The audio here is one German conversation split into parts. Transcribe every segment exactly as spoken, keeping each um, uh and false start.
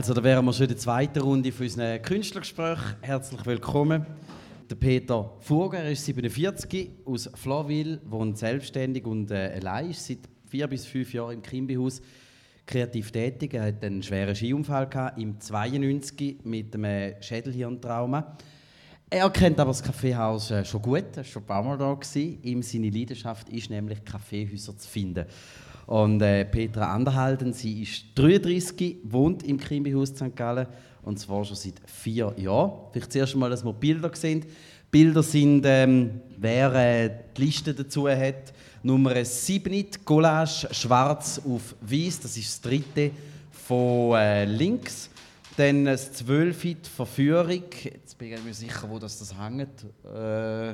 Also da wären wir schon in der zweiten Runde von unseren Künstlergesprächen. Herzlich willkommen. Der Peter Furger, er ist siebenundvierzig, aus Flawil, wohnt selbstständig und äh, allein, ist seit vier bis fünf Jahren im Kimbihaus kreativ tätig. Er hatte einen schweren Skiunfall gehabt, im zweiundneunzig mit einem Schädelhirntrauma. Er kennt aber das Kaffeehaus äh, schon gut, er war schon ein paar Mal da gewesen. Ihm seine Leidenschaft ist nämlich, Kaffeehäuser zu finden. Und äh, Petra Anderhalden, sie ist dreiunddreißig, wohnt im Kimbihaus Sankt Gallen und zwar schon seit vier Jahren. Vielleicht zuerst einmal, dass wir Bilder sehen. Bilder sind, ähm, wer äh, die Liste dazu hat, Nummer sieben, die Collage, schwarz auf weiß, das ist das dritte von äh, links. Dann das zwölf, die Verführung. Jetzt bin ich mir sicher, wo das, das hängt. Äh,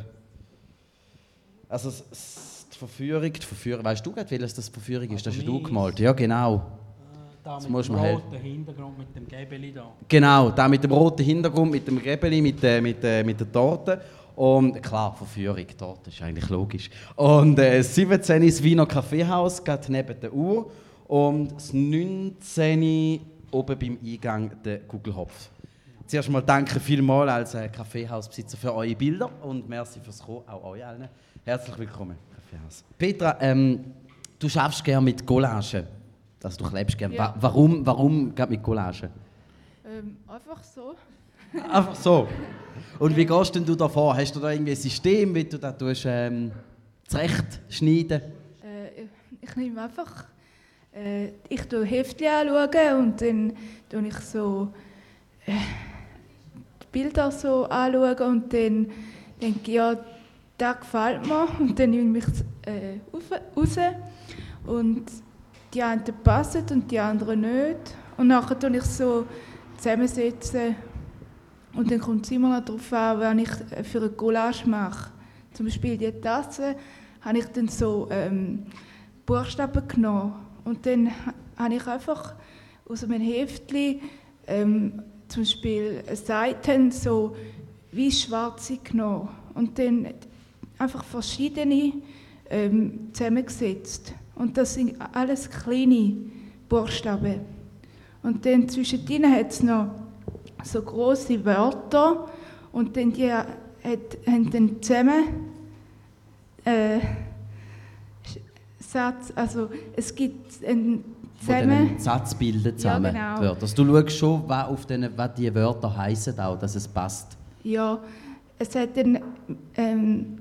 also die Verführung, die Verführung, weißt du gerade, welches das Verführung ist? Das hast du gemalt. Ja, genau. Äh, da das mit dem roten Hintergrund mit dem Gäbeli da. Genau, da mit dem roten Hintergrund, mit dem Gäbeli, mit, äh, mit, äh, mit der Torte. Und klar, Verführung, Torte ist eigentlich logisch. Und äh, siebzehn ist das Wiener Kaffeehaus, gerade neben der Uhr. Und das neunzehn oben beim Eingang der Gugelhopf. Zuerst mal danke vielmals als äh, Kaffeehausbesitzer für eure Bilder und merci fürs Kommen, auch euch allen. Herzlich willkommen, Kaffeehaus. Petra, ähm, du schaffst gerne mit Collagen. Also du klebst gerne. Ja. Wa- warum, warum gerade mit Collagen? Ähm, einfach so. Einfach so. Und wie gehst denn du da vor? Hast du da irgendwie ein System, wie du das tust, ähm, zurechtschneiden? Äh, ich nehme einfach. Äh, ich schaue Heftchen anschauen und dann schaue ich so äh, die Bilder so anschauen und dann denke ich, ja, das gefällt mir und dann nehme ich es äh, raus und die einen passen und die anderen nicht und nachher tue ich so zusammensetzen und dann kommt es immer noch darauf an, was ich für eine Collage mache. Zum Beispiel die Tasse habe ich dann so ähm, Buchstaben genommen und dann habe ich einfach aus einem Heftchen ähm, zum Beispiel Seiten so wie schwarze genommen und dann einfach verschiedene ähm, zusammengesetzt. Und das sind alles kleine Buchstaben. Und dann zwischendrin hat es noch so grosse Wörter und dann die hat, haben dann zusammen äh, Satz, also es gibt einen zusammen... Einen Satz bilden zusammen. Ja, genau. Wörter. Also du schaust schon, was, auf den, was die Wörter heissen, auch, dass es passt. Ja, es hat dann... Ähm,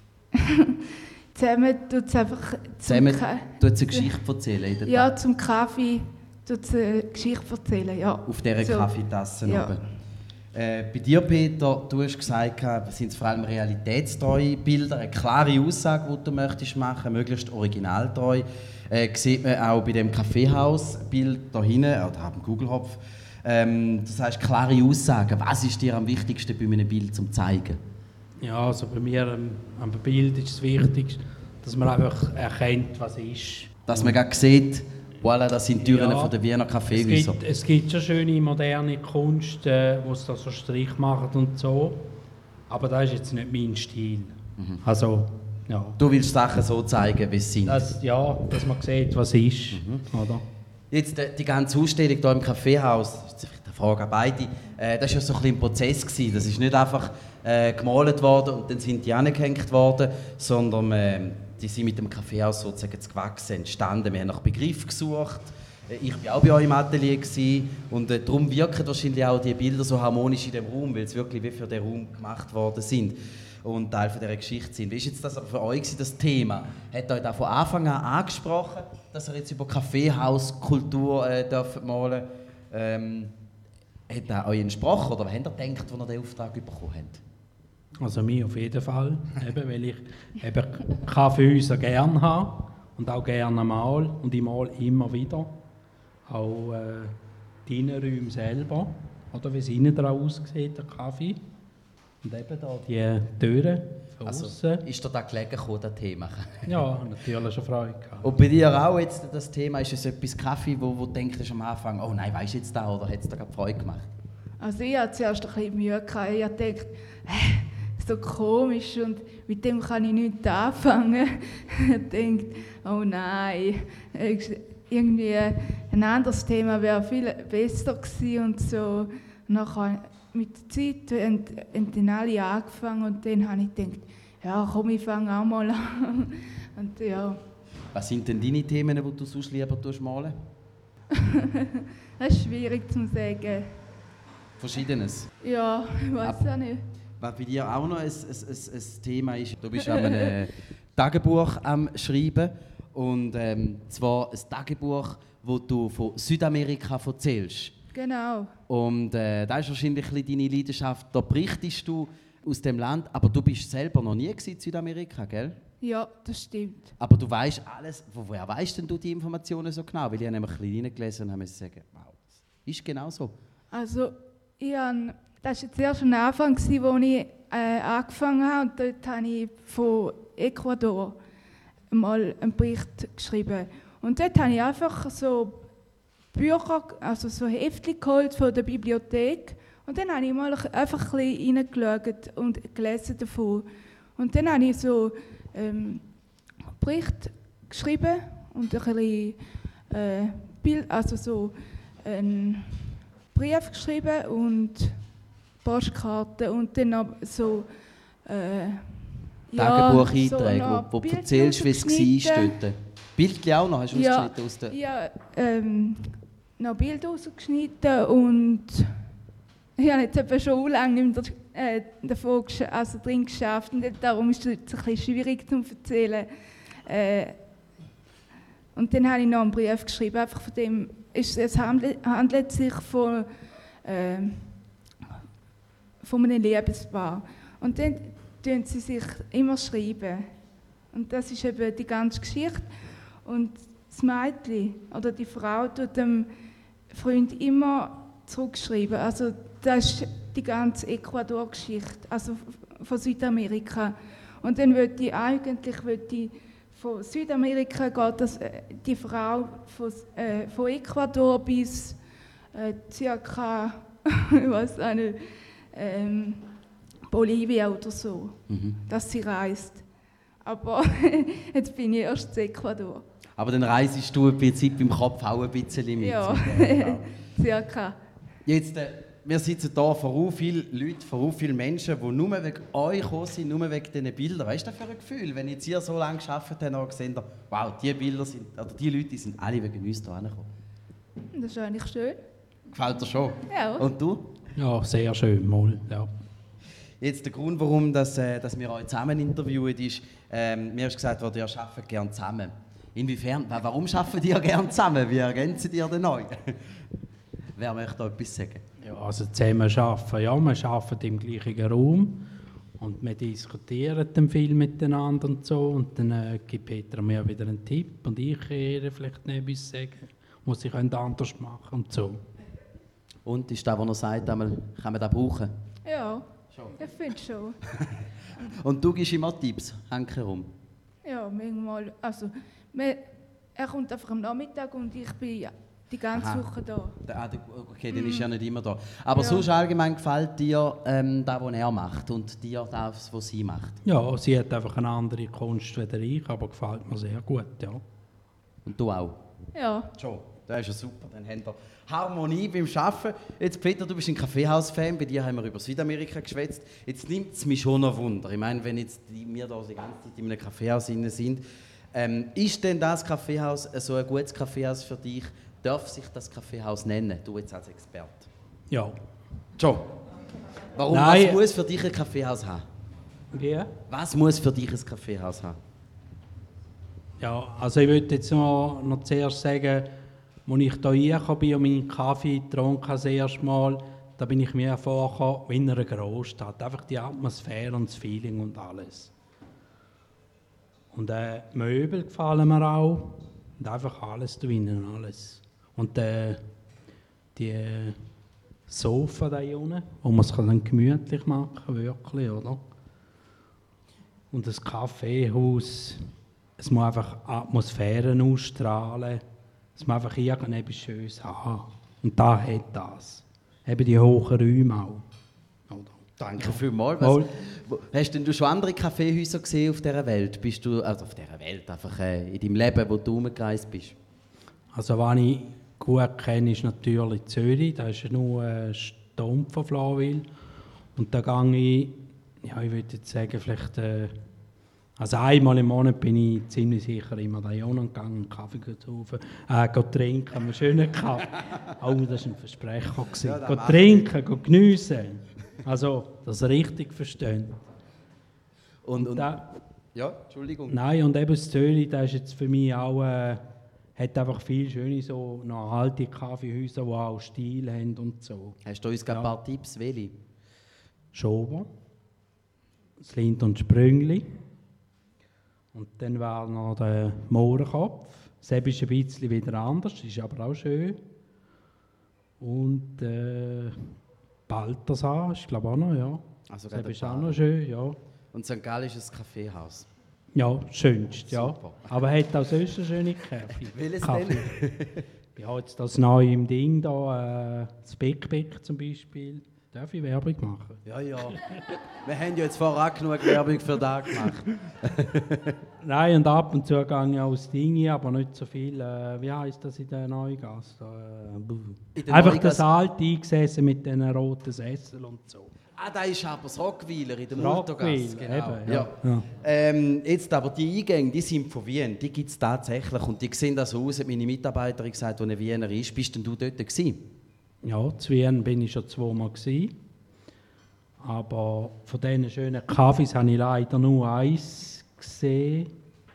zusammen tut es einfach... Zusammen Ka- tut es eine Geschichte erzählen in der Ja, Tasse. zum Kaffee tut es eine Geschichte erzählen, ja. Auf dieser So. Kaffeetasse Ja. oben. Äh, bei dir, Peter, du hast gesagt, sind es vor allem realitätstreue Bilder, eine klare Aussage, die du möchtest machen, möglichst originaltreu. Äh, sieht man auch bei dem Kaffeehaus-Bild da hinten, oder am Gugelhopf. Ähm, das heißt, klare Aussagen. Was ist dir am wichtigsten bei einem Bild zum Zeigen? Ja, also bei mir ähm, am Bild ist es wichtig, dass man einfach erkennt, was es ist. Dass man gerade sieht, voilà, das sind die Türen Ja, von der Wiener Es Kaffeehäuser. gibt, es gibt schon schöne moderne Kunst, äh, wo es da so Strich macht und so, aber das ist jetzt nicht mein Stil. Mhm. Also, ja. Du willst Sachen so zeigen, wie sie sind. Das, ja, dass man sieht, was es ist. Mhm. Oder? Jetzt die, die ganze Ausstellung hier im Kaffeehaus, das ist vielleicht eine Frage an beide, äh, das war ja so ein bisschen ein Prozess gewesen. Das ist nicht einfach äh, gemalt worden und dann sind die angehängt worden, sondern äh, die sind mit dem Kaffeehaus sozusagen zu gewachsen, entstanden. Wir haben nach Begriffen gesucht. Äh, ich war auch bei euch im Atelier gewesen, und äh, darum wirken wahrscheinlich auch die Bilder so harmonisch in dem Raum, weil sie wirklich wie für den Raum gemacht worden sind und Teil von dieser Geschichte sind. Wie war jetzt das für euch gewesen, das Thema? Hat euch da von Anfang an angesprochen, dass ihr jetzt über Kaffeehauskultur äh, dürft malen? Ähm, hat das euch entsprochen oder was habt ihr gedacht, als ihr den Auftrag bekommen habt? Also mir auf jeden Fall, eben, weil ich eben Kaffeehäuser gerne habe und auch gerne mal und ich mal immer wieder. Auch äh, die Innenräume selber, oder wie es innen dran aussieht, der Kaffee. Und eben da die Türen von Also, aussen. ist dir da gelegen gekommen, das Thema? Ja, natürlich schon Freude gehabt. Und bei dir auch jetzt das Thema, ist es etwas Kaffee, wo, wo du denkst am Anfang, oh nein, weisst du jetzt da, oder hat es dir gerade Freude gemacht? Also ich hatte zuerst ein bisschen Mühe gehabt. Ich habe gedacht, äh, so komisch und mit dem kann ich nichts anfangen. Ich dachte, oh nein. irgendwie ein anderes Thema wäre viel besser gewesen und so. Und nachher mit der Zeit haben, haben dann alle angefangen und dann habe ich gedacht, ja komm, ich fange auch mal an. Und, ja. Was sind denn deine Themen, die du sonst lieber malen? Das ist schwierig zu sagen. Verschiedenes? Ja, ich weiß auch nicht. Was bei dir auch noch ein, ein, ein, ein Thema ist, du bist an einem Tagebuch am Schreiben. Und ähm, zwar ein Tagebuch, wo du von Südamerika erzählst. Genau. Und äh, das ist wahrscheinlich ein bisschen deine Leidenschaft. Da berichtest du aus dem Land, aber du bist selber noch nie in Südamerika, gell? Ja, das stimmt. Aber du weißt alles. Woher weißt denn du die Informationen so genau? Weil ich habe nämlich ein bisschen reingelesen und habe mir gesagt, wow, das ist genau so. Also, ich habe, das war jetzt erst am Anfang, als ich äh, angefangen habe. Und dort habe ich von Ecuador mal einen Bericht geschrieben. Und dort habe ich einfach so Bücher, also so Heftchen geholt von der Bibliothek. Und dann habe ich mal einfach ein bisschen reingeschaut und gelesen davon. Und dann habe ich so ähm, einen Bericht geschrieben und ein bisschen äh, Bild, also so einen Brief geschrieben und Postkarten und dann noch so äh, Tagebucheinträge, ja, wo, wo du erzählst, wie es war dort. Bildchen auch noch, hast du ja, ausgeschnitten aus der... Ja, ähm, noch Bilder rausgeschnitten und ich habe jetzt etwa schon lange nicht mehr äh, davon gesch- also drin geschafft und darum ist es jetzt ein bisschen schwierig zu erzählen. Äh, und dann habe ich noch einen Brief geschrieben, einfach von dem, ist, es handelt, handelt sich von, äh, von einem Liebespaar. Und dann schreiben sie sich immer schreiben. Und das ist eben die ganze Geschichte. Und das Mädchen oder die Frau tut dem Freund immer zurückschreiben. Also das ist die ganze Ecuador-Geschichte, also von Südamerika. Und dann würde ich eigentlich würde ich von Südamerika geht das, die Frau von, äh, von Ecuador bis äh, circa, ich weiß auch nicht, ähm, Bolivien oder so, mhm. dass sie reist. Aber jetzt bin ich erst in Ecuador. Aber dann reisest du im Prinzip im Kopf auch ein bisschen mit. Ja, circa. Jetzt, äh, wir sitzen hier vor vielen Leuten, vor vielen Menschen, die nur wegen euch gekommen sind, nur wegen diesen Bildern. Was ist das für ein Gefühl, wenn jetzt ihr so lange gearbeitet habt und gesehen habt, wow, diese Bilder sind, oder die Leute sind alle wegen uns hierher gekommen? Das ist eigentlich schön. Gefällt dir schon? Ja. Und du? Ja, sehr schön, mal, ja. Jetzt der Grund, warum das, äh, dass wir euch zusammen interviewen, ist, ähm, mir ist gesagt worden, ihr arbeitet gerne zusammen. Inwiefern, warum arbeitet ihr gerne zusammen? Wie ergänzen ihr denn euch? Wer möchte da etwas sagen? Ja, also zusammen arbeiten, ja, wir arbeiten im gleichen Raum und wir diskutieren dann viel miteinander und so und dann äh, gibt Peter mir wieder einen Tipp und ich ihr vielleicht noch etwas sagen, was ich anders machen und so. Und ist das, was er sagt, einmal, kann man das brauchen? Ja, schon. Ich finde schon. Und du gibst immer Tipps, hängt herum? Ja, manchmal, also wir, er kommt einfach am Nachmittag und ich bin die ganze Aha. Woche da. Okay, dann mm. ist er nicht immer da. Aber ja. Sonst allgemein gefällt dir ähm, das, was er macht und dir das, was sie macht? Ja, sie hat einfach eine andere Kunst als ich, aber gefällt mir sehr gut, ja. Und du auch? Ja. Schon, das ist ja super. Dann haben wir Harmonie beim Arbeiten. Jetzt, Peter, du bist ein Kaffeehaus-Fan, bei dir haben wir über Südamerika geschwätzt. Jetzt nimmt es mich schon noch Wunder. Ich meine, wenn jetzt die, wir da die ganze Zeit in einem Kaffeehaus sind, ähm, ist denn das Kaffeehaus so ein gutes Kaffeehaus für dich? Darf sich das Kaffeehaus nennen, du jetzt als Experte? Ja. Schon? Warum? Nein. Was muss für dich ein Kaffeehaus haben? Wie? Was muss für dich ein Kaffeehaus haben? Ja, also ich würde jetzt noch, noch zuerst sagen, als ich hier reingekommen bin und meinen Kaffee getrunken habe, das erste Mal, da bin ich mir vorgekommen wie in einer Großstadt. Einfach die Atmosphäre und das Feeling und alles. Und äh, die Möbel gefallen mir auch. Und einfach alles drinnen, alles. Und äh, die Sofa da unten, wo man es dann gemütlich machen kann, wirklich, oder? Und das Kaffeehaus, es muss einfach Atmosphären ausstrahlen. Es muss einfach irgendetwas Schönes haben. Und da hat das. Eben die hohen Räume auch. Oder? Danke ja. vielmals. Was, hast denn du schon andere Kaffeehäuser gesehen auf dieser Welt? Bist du, also auf dieser Welt, einfach äh, in deinem Leben, wo du rumgereist bist? Also, was ich gut kenne, ist natürlich Zürich. Da ist ja nur ein Stumpf von Flawil. Und da gehe ich, ja, ich würde jetzt sagen, vielleicht, äh, also einmal im Monat bin ich ziemlich sicher immer da gegangen, einen Kaffee saufen, äh, go trinken, einen schönen Kaffee. Oh, das war ein Versprecher. Ja, go trinken, go geniessen. Also, das richtig verstehen. Und, und, und da, ja, Entschuldigung. Nein, und eben das Zürich, das ist jetzt für mich auch, äh, hat einfach viele schöne, so nachhaltige Kaffeehäuser, die auch Stil haben und so. Hast du uns ja. ein paar Tipps, welche? Schober, das Lind und Sprüngli. Und dann war noch der Mohrenkopf. Das ist ein bisschen wieder anders, ist aber auch schön. Und äh, Balthasar ist, glaube ich, auch noch, ja. Also das ist auch noch schön, ja. Und Sankt Gallen ist ein Kaffeehaus. Ja, das schönste, ja. Aber er hat auch sonst eine schöne Kaffee. Welches denn? Ja, jetzt das neue im Ding da, äh, das Big Big zum Beispiel. Darf ich Werbung machen? Ja, ja. Wir haben ja jetzt vorher auch genug Werbung für das gemacht. Nein, und ab und zu gehe ich auch das Ding, aber nicht so viel. Äh, wie heisst das in der Neugasse? Äh, Einfach das alte eingesessen mit diesen roten Sesseln und so. Ah, da ist aber das Rockweiler in der Multogasse. Genau. Eben, ja. Ja. Ja. Ähm, jetzt aber die Eingänge, die sind von Wien, die gibt es tatsächlich und die sehen das aus, hat meine Mitarbeiterin gesagt, die eine Wiener ist. Bist denn du dort gewesen? Ja, zu Wien bin ich schon zweimal gewesen. Aber von diesen schönen Kaffees habe ich leider nur eins gesehen.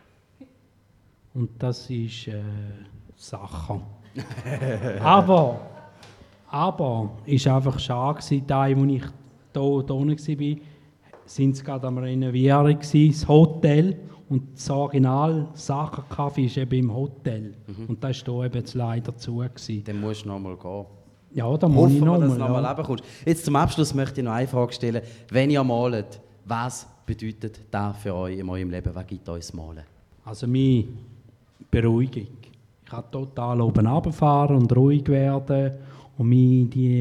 Und das ist äh, Sacher. aber, aber es war einfach schade, da, als ich hier, hier unten war, sind sie gerade am Renovieren gewesen, das Hotel. Und das Original Sacher-Kaffee ist eben im Hotel. Mhm. Und das war hier eben jetzt leider zu. Gewesen. Dann musst du noch mal gehen. Ja, da muss ich noch dass du mal, noch mal ja. runterkommst. Jetzt zum Abschluss möchte ich noch eine Frage stellen. Wenn ihr malt, was bedeutet das für euch in eurem Leben? Was gibt euch das Malen? Also meine Beruhigung. Ich kann total oben runterfahren und ruhig werden und mich die,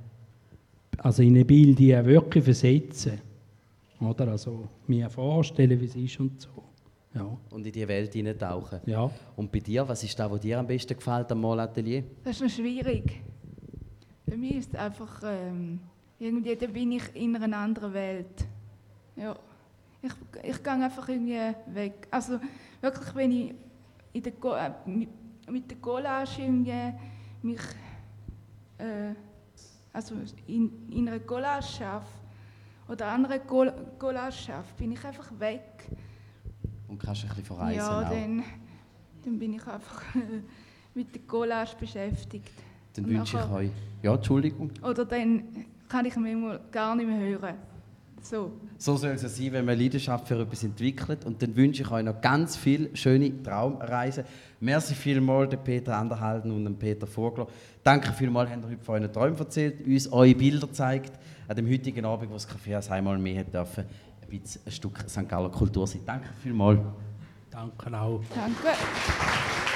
also in ein Bild wirklich versetzen. Oder? Also mir vorstellen, wie es ist und so. Ja. Und in die Welt hineintauchen. Ja. Und bei dir, was ist das, was dir am besten gefällt am Malatelier? Das ist noch schwierig. Für mich ist es einfach, ähm, irgendwie da bin ich in einer anderen Welt. Ja. Ich, ich gehe einfach irgendwie weg. Also wirklich, wenn ich in der Go äh, mit, mit der Collage irgendwie mich äh, also in, in einer Collage arbeite oder anderen Collage arbeite, bin ich einfach weg. Und kannst ein bisschen verreisen ja, auch. Dann, dann bin ich einfach mit der Collage beschäftigt. Dann wünsche ich euch... Ja, Entschuldigung. Oder dann kann ich manchmal gar nicht mehr hören. So. So soll es sein, wenn man Leidenschaft für etwas entwickelt. Und dann wünsche ich euch noch ganz viele schöne Traumreisen. Merci vielmals, der Peter Anderhalden und dem Peter Vogler. Danke vielmals, habt ihr heute von euren Träumen erzählt, uns eure Bilder gezeigt. An dem heutigen Abend, wo das Kaffeehaus einmal mehr hat dürfen, ein bisschen ein Stück Sankt Galler Kultur sein. Danke vielmals. Danke auch. Danke.